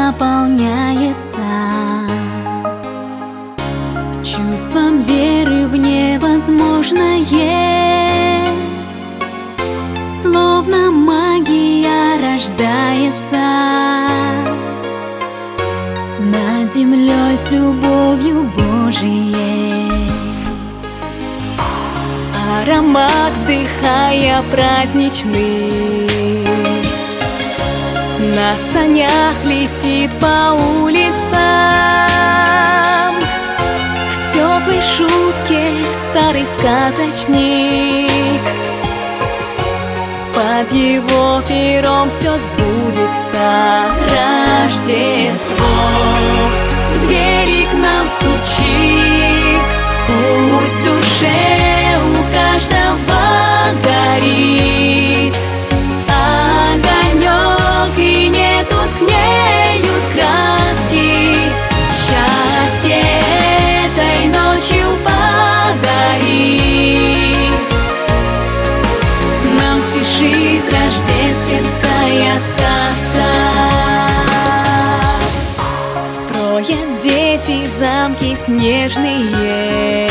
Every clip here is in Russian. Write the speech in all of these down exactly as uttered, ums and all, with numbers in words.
наполняется чувством веры в невозможное. Словно магия рождается над землей с любовью Божией. Аромат, вдыхая праздничный, на санях летит по улицам. В теплой шутке старый сказочник, под его пером все сбудется. Рождество в двери к нам стучит, пусть в душе у каждого горит огонек, и не тускнеют краски. Счастье этой ночью подарить нам спешит рождественская сказка. Строят дети замки снежные,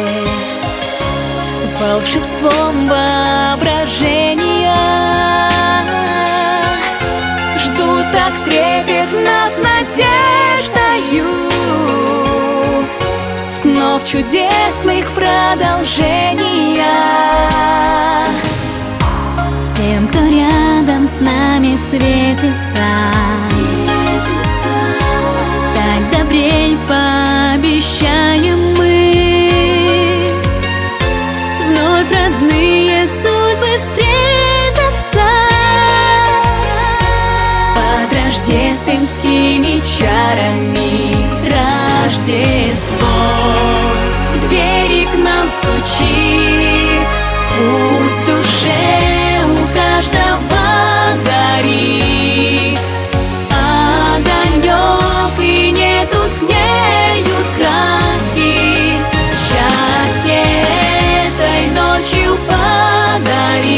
волшебством воображения ждут так трепетно с надеждою снов чудесных продолжения. Тем, кто рядом с нами светится, стать добрей пообещаем мы. Вновь родные судьбы встретятся под рождественскими чарами. Рождество в двери к нам стучит, пусть в душе у каждого горит огонек, и не тускнеют краски. Счастье этой ночью подарить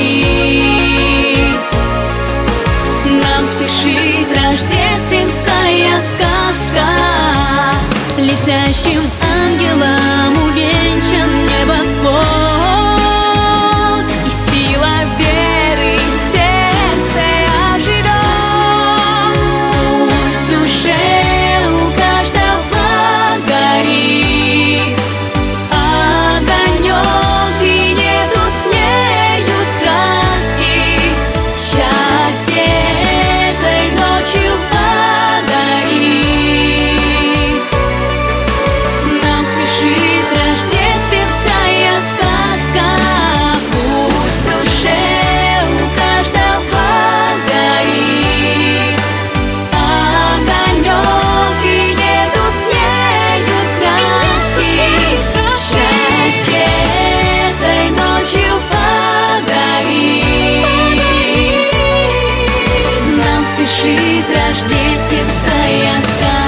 нам спешит рождественская сказка. Летящим ангелом увенчан небосвод, и сила веры в сердце оживет. Пусть в душе у каждого горит огонек, и не тускнеют краски. Счастье этой ночью подарить нам спешит рождественская сказка. Пусть в душе у каждого горит огонек, и не тускнеют краски. Счастье этой ночью подарить нам спешит рождественская сказка.